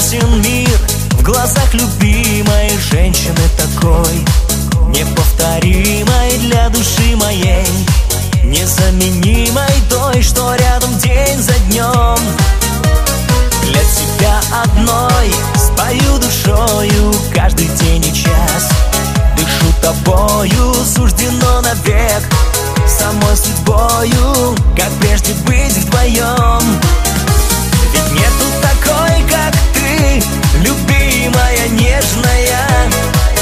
ясен мир в глазах любимой женщины такой, неповторимой для души моей, незаменимой той, что рядом день за днем. Для тебя одной спою душою каждый день и час, дышу тобою, суждено навек, самой судьбою, как прежде быть вдвоем. Ведь нету такой, как ты, любимая, нежная,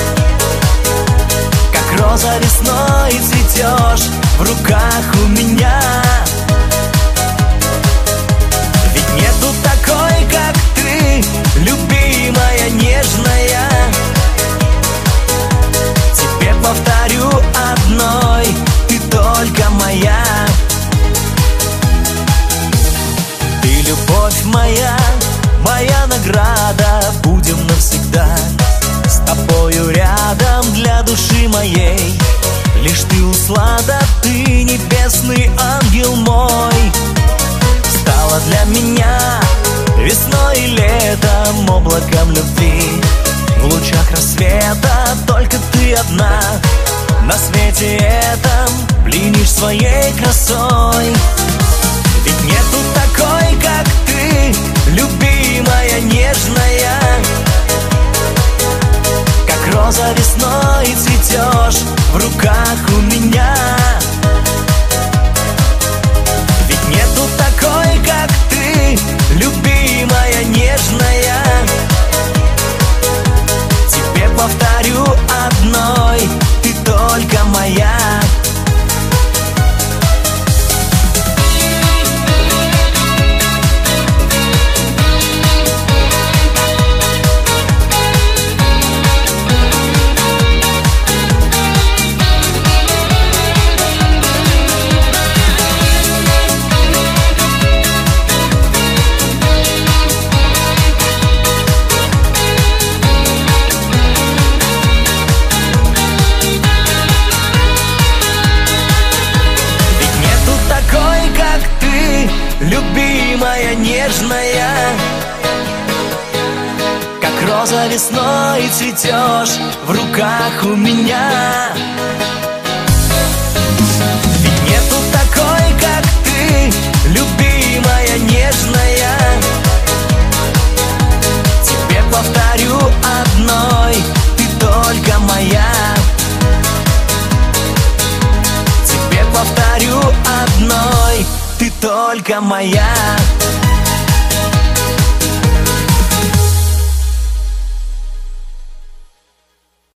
как роза весной цветешь в руках у меня. Ведь нету такой, как ты, любимая, нежная. Тебе повторю одной, ты только моя. Ты любовь моя, моя награда, будем навсегда с тобою рядом для души моей. Лишь ты услада, ты небесный ангел мой, стала для меня весной и летом, облаком любви. В лучах рассвета только ты одна на свете этом пленишь своей красой. Ведь нету такой, как ты, любимая, нежная, как роза весной цветешь в руках у меня. Ведь нету такой, как ты, любимая, нежная. Тебе повторю одной, ты только моя. Любимая, нежная, как роза весной цветешь в руках у меня. Ведь нету такой, как ты, любимая, нежная. Тебе повторю одной, ты только моя. Тебе повторю одной, ты только моя.